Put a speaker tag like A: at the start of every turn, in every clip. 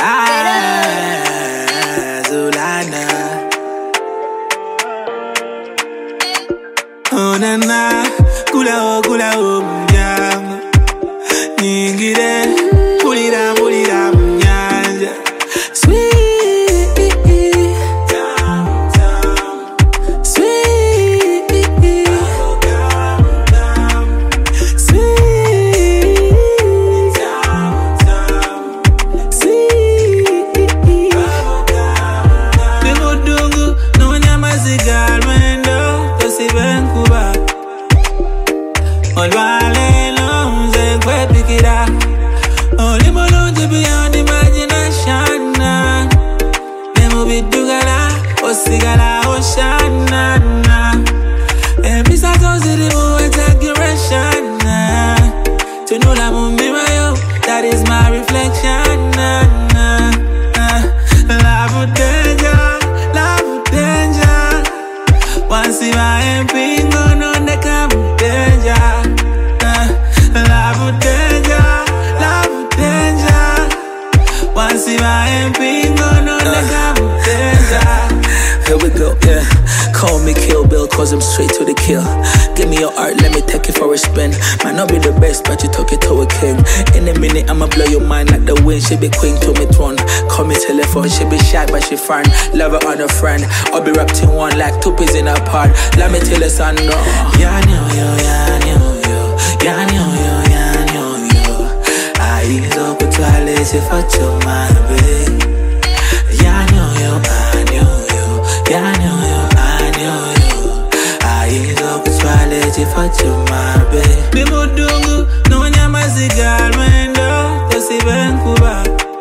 A: Zulana. Oh na na, kula o mnyama. Nyingire, pulira mnyanja. Sweet. Only Molonji beyond imagination. Nemo bidugala, osigala, oshana. And besides all the exaggeration. To know la mumbimayo, that is my reflection. Love danger. Once you are in pingo, no ne come danger. Love danger. Once you are in pingo, no danger.
B: Here we go, yeah. Call me Kill Bill, cause I'm straight to the kill. Give me your art, let me take it for a spin. Might not be the best, but you took it to a king. In a minute, I'ma blow your mind like the wind. She be queen to me throne. Call me telephone, she be shy, but she fine. Love her on a friend. I'll be wrapped in one like two peas in a pod. Let me tell her son, no.
A: Eyes open to a lazy for to my baby. I knew you. Eyes open to a lazy for to my baby. Bimudungu, no nyamazigal mendo, tosi benkuba.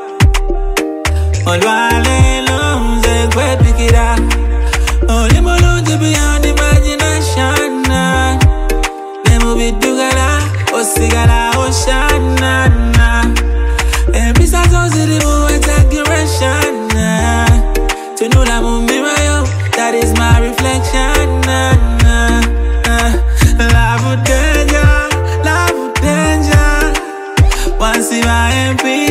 A: Olwale lonze kwe pikira. Only Molonji beyond imagination. Nemo bidugala, osigala, oshana. And besides all the exaggeration. To know la mumbimayo, that is my reflection. Love danger. Once you are in peace.